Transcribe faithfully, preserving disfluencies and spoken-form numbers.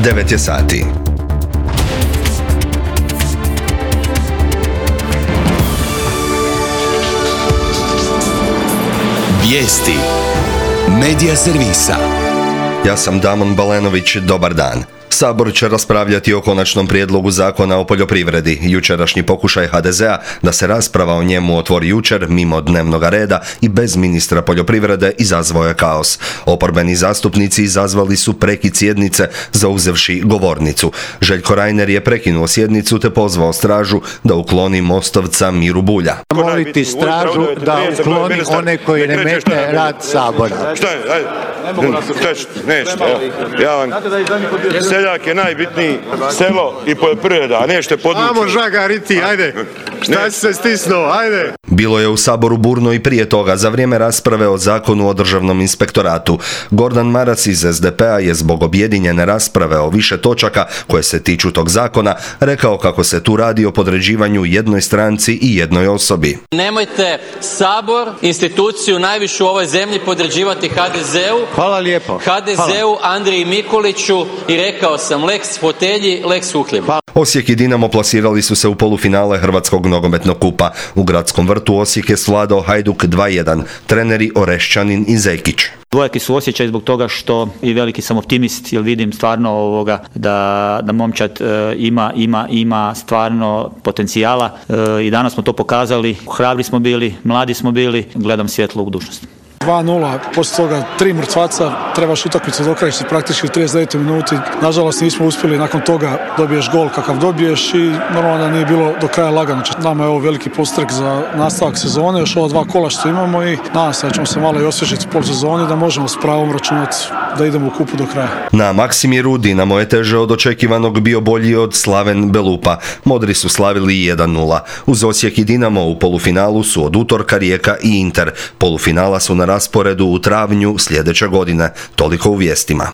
devet je sati. Vijesti Medija servisa. Ja sam Damon Balenović, dobar dan. Sabor će raspravljati o konačnom prijedlogu zakona o poljoprivredi. Jučerašnji pokušaj ha de zea da se rasprava o njemu otvori jučer mimo dnevnog reda i bez ministra poljoprivrede izazvao je kaos. Oporbeni zastupnici izazvali su prekid sjednice zauzevši govornicu. Željko Reiner je prekinuo sjednicu te pozvao stražu da ukloni mostovca Miru Bulja. Moliti stražu da ukloni one koji ne mete rad Sabora. Šta je? Ajde. Nećete, evo. Ja vam... Seljak je najbitniji, selo i poljoprivreda, a nećete podvući. Amo žagariti, ajde. Šta si se stisnuo, ajde. Bilo je u Saboru burno i prije toga, za vrijeme rasprave o zakonu o državnom inspektoratu. Gordan Maras iz es de pe a je zbog objedinjene rasprave o više točaka koje se tiču tog zakona rekao kako se tu radi o podređivanju jednoj stranci i jednoj osobi. Nemojte Sabor, instituciju najvišu u ovoj zemlji, podređivati ha de zeu. Hvala lijepo. ha de zeu, Andriji Mikuliću i rekao sam lex fotelji, lex uhljebu. Osijek i Dinamo plasirali su se u polufinale Hrvatskog nogometnog kupa. U gradskom vrtu Osijek je svladao Hajduk dva jedan, treneri Orešćanin i Zekić. Dvojaki su osjećaj zbog toga što i veliki sam optimist jer vidim stvarno ovoga da, da momčad e, ima, ima, ima stvarno potencijala e, i danas smo to pokazali. Hrabri smo bili, mladi smo bili, gledam svjetlo u budućnost. dva nula, poslije toga tri mrtvaca, trebaš utakmicu dokrajiti praktički u trideset devetoj minuti. Nažalost nismo uspjeli, nakon toga dobiješ gol kakav dobiješ i normalno da nije bilo do kraja lagano. Nama je ovo veliki podstrek za nastavak sezone, još ova dva kola što imamo i nadam se da ćemo se malo i osvježiti u polusezoni da možemo s pravom računati da idemo u kupu do kraja. Na Maksimiru Dinamo je teže od očekivanog bio bolji od Slaven Belupa. Modri su slavili jedan nula. Uz Osijek i Dinamo u polufinalu su od utorka Rijeka i Inter. Polufinala su na rasporedu u travnju sljedeće godine. Toliko u vijestima.